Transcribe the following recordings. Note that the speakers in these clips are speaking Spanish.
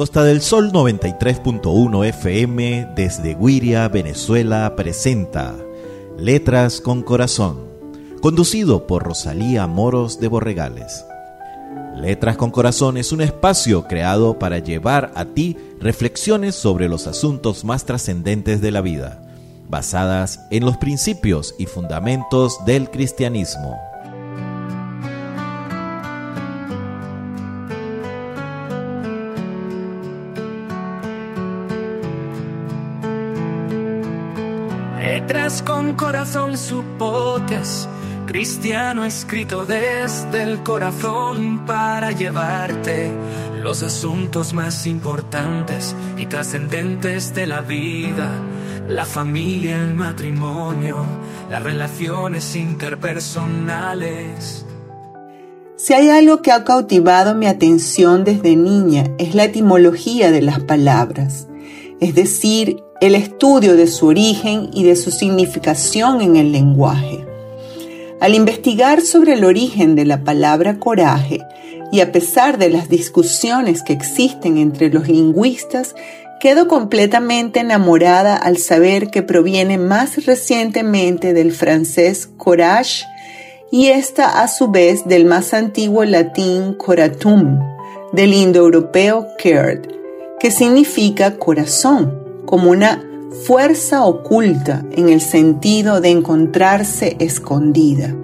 Costa del Sol 93.1 FM desde Güiria, Venezuela presenta Letras con Corazón, conducido por Rosalía Moros de Borregales. Letras con Corazón es un espacio creado para llevar a ti reflexiones sobre los asuntos más trascendentes de la vida, basadas en los principios y fundamentos del cristianismo. Letras con Corazón, su podcast cristiano escrito desde el corazón para llevarte los asuntos más importantes y trascendentes de la vida, la familia, el matrimonio, las relaciones interpersonales. Si hay algo que ha cautivado mi atención desde niña es la etimología de las palabras, es decir, el estudio de su origen y de su significación en el lenguaje. Al investigar sobre el origen de la palabra coraje, y a pesar de las discusiones que existen entre los lingüistas, quedo completamente enamorada al saber que proviene más recientemente del francés courage y esta a su vez del más antiguo latín coratum, del indoeuropeo coeur, que significa corazón, como una fuerza oculta en el sentido de encontrarse escondida.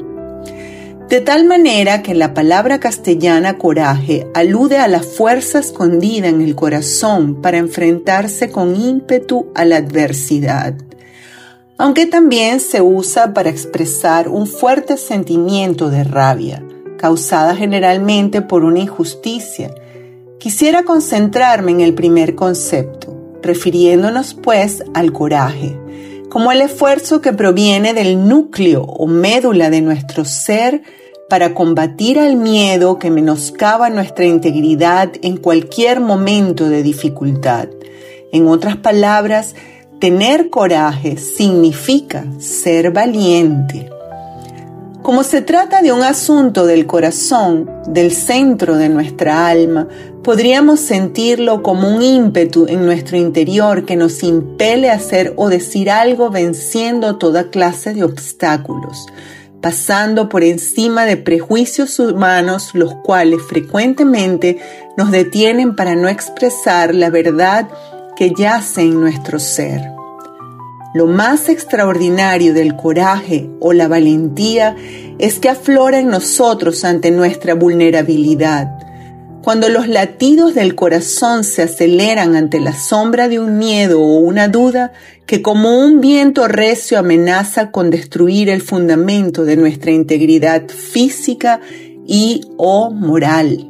De tal manera que la palabra castellana coraje alude a la fuerza escondida en el corazón para enfrentarse con ímpetu a la adversidad, aunque también se usa para expresar un fuerte sentimiento de rabia, causada generalmente por una injusticia. Quisiera concentrarme en el primer concepto, refiriéndonos pues al coraje, como el esfuerzo que proviene del núcleo o médula de nuestro ser para combatir al miedo que menoscaba nuestra integridad en cualquier momento de dificultad. En otras palabras, tener coraje significa ser valiente. Como se trata de un asunto del corazón, del centro de nuestra alma, podríamos sentirlo como un ímpetu en nuestro interior que nos impele a hacer o decir algo venciendo toda clase de obstáculos, pasando por encima de prejuicios humanos los cuales frecuentemente nos detienen para no expresar la verdad que yace en nuestro ser. Lo más extraordinario del coraje o la valentía es que aflora en nosotros ante nuestra vulnerabilidad. Cuando los latidos del corazón se aceleran ante la sombra de un miedo o una duda que como un viento recio amenaza con destruir el fundamento de nuestra integridad física y o moral.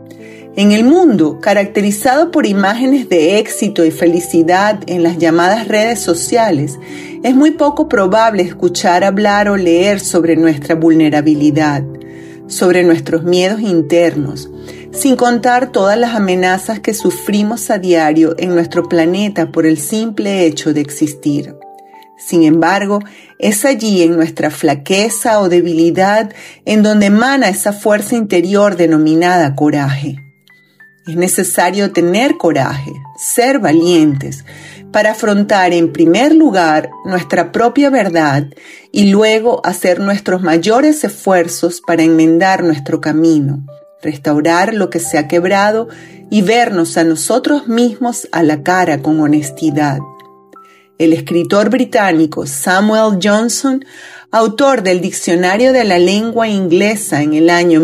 En el mundo, caracterizado por imágenes de éxito y felicidad en las llamadas redes sociales, es muy poco probable escuchar hablar o leer sobre nuestra vulnerabilidad, sobre nuestros miedos internos, sin contar todas las amenazas que sufrimos a diario en nuestro planeta por el simple hecho de existir. Sin embargo, es allí en nuestra flaqueza o debilidad en donde emana esa fuerza interior denominada coraje. Es necesario tener coraje, ser valientes, para afrontar en primer lugar nuestra propia verdad y luego hacer nuestros mayores esfuerzos para enmendar nuestro camino, restaurar lo que se ha quebrado y vernos a nosotros mismos a la cara con honestidad. El escritor británico Samuel Johnson, autor del Diccionario de la Lengua Inglesa en el año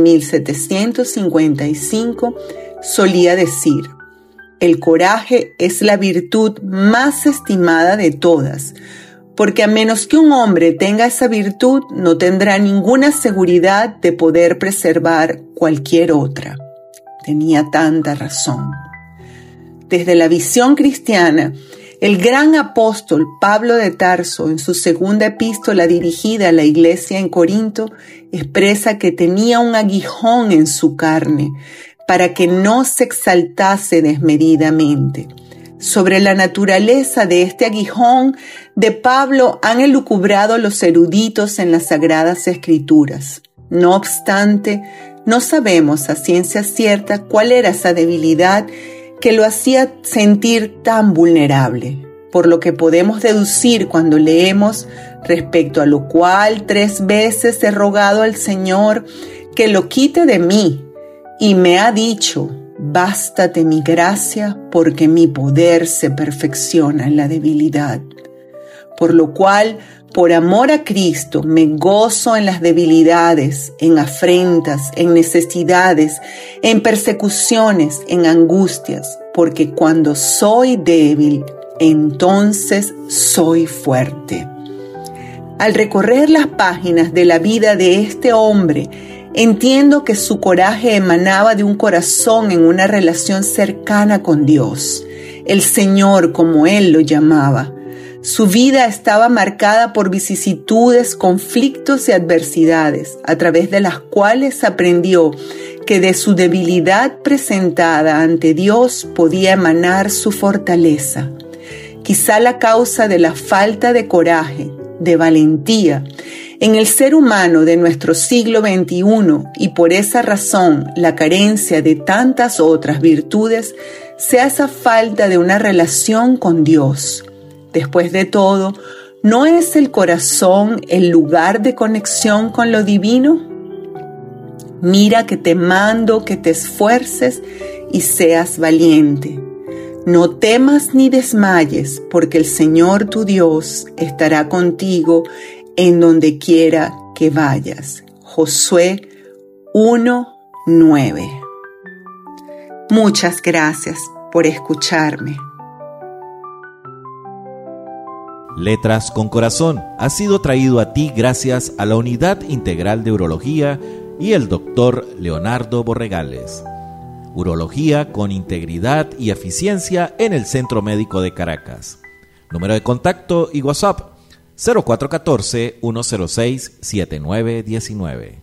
1755, solía decir: el coraje es la virtud más estimada de todas, porque a menos que un hombre tenga esa virtud, no tendrá ninguna seguridad de poder preservar cualquier otra. Tenía tanta razón. Desde la visión cristiana, el gran apóstol Pablo de Tarso, en su segunda epístola dirigida a la iglesia en Corinto, expresa que tenía un aguijón en su carne, para que no se exaltase desmedidamente. Sobre la naturaleza de este aguijón de Pablo han elucubrado los eruditos en las Sagradas Escrituras. No obstante, no sabemos a ciencia cierta cuál era esa debilidad que lo hacía sentir tan vulnerable, por lo que podemos deducir cuando leemos respecto a lo cual 3 veces he rogado al Señor que lo quite de mí, y me ha dicho: bástate mi gracia, porque mi poder se perfecciona en la debilidad. Por lo cual, por amor a Cristo, me gozo en las debilidades, en afrentas, en necesidades, en persecuciones, en angustias, porque cuando soy débil, entonces soy fuerte. Al recorrer las páginas de la vida de este hombre, entiendo que su coraje emanaba de un corazón en una relación cercana con Dios, el Señor, como él lo llamaba. Su vida estaba marcada por vicisitudes, conflictos y adversidades, a través de las cuales aprendió que de su debilidad presentada ante Dios podía emanar su fortaleza. Quizá la causa de la falta de coraje, de valentía, en el ser humano de nuestro siglo XXI, y por esa razón la carencia de tantas otras virtudes, sea esa falta de una relación con Dios. Después de todo, ¿no es el corazón el lugar de conexión con lo divino? Mira que te mando que te esfuerces y seas valiente. No temas ni desmayes, porque el Señor tu Dios estará contigo en donde quiera que vayas. Josué 1:9. Muchas gracias por escucharme. Letras con Corazón ha sido traído a ti gracias a la Unidad Integral de Urología y el Dr. Leonardo Borregales. Urología con integridad y eficiencia en el Centro Médico de Caracas. Número de contacto y WhatsApp 0414-106-7919.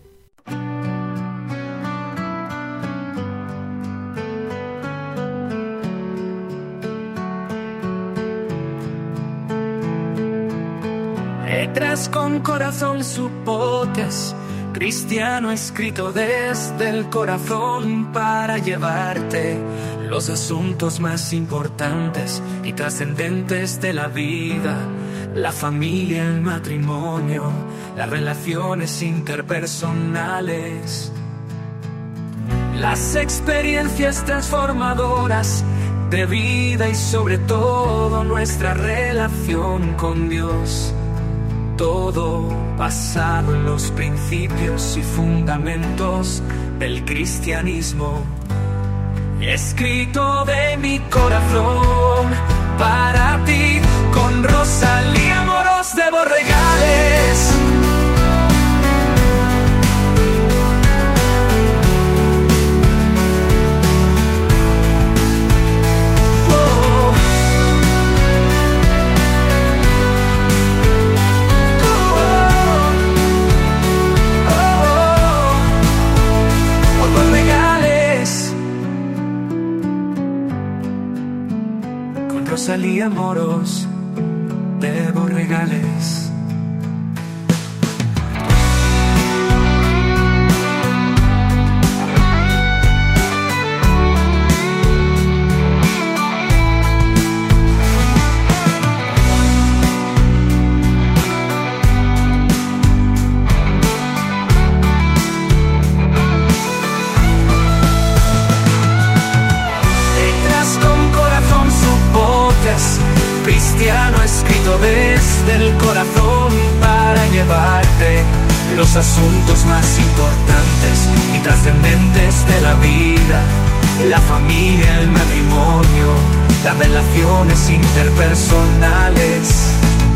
Letras con Corazón, su podcast cristiano escrito desde el corazón para llevarte los asuntos más importantes y trascendentes de la vida, la familia, el matrimonio, las relaciones interpersonales, las experiencias transformadoras de vida y sobre todo nuestra relación con Dios. Todo basado en los principios y fundamentos del cristianismo. Escrito de mi corazón para ti, con Rosalía Moros de Borregales. Rosalía Moros de Borregales. Cristiano escrito desde el corazón para llevarte los asuntos más importantes y trascendentes de la vida, la familia, el matrimonio, las relaciones interpersonales,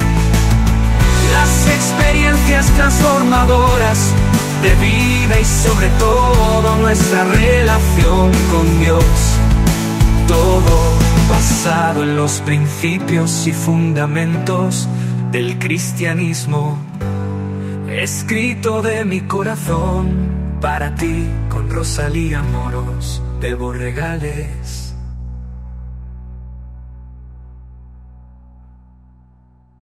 las experiencias transformadoras de vida y sobre todo nuestra relación con Dios. Todo basado en los principios y fundamentos del cristianismo. Escrito de mi corazón para ti, con Rosalía Moros de Borregales.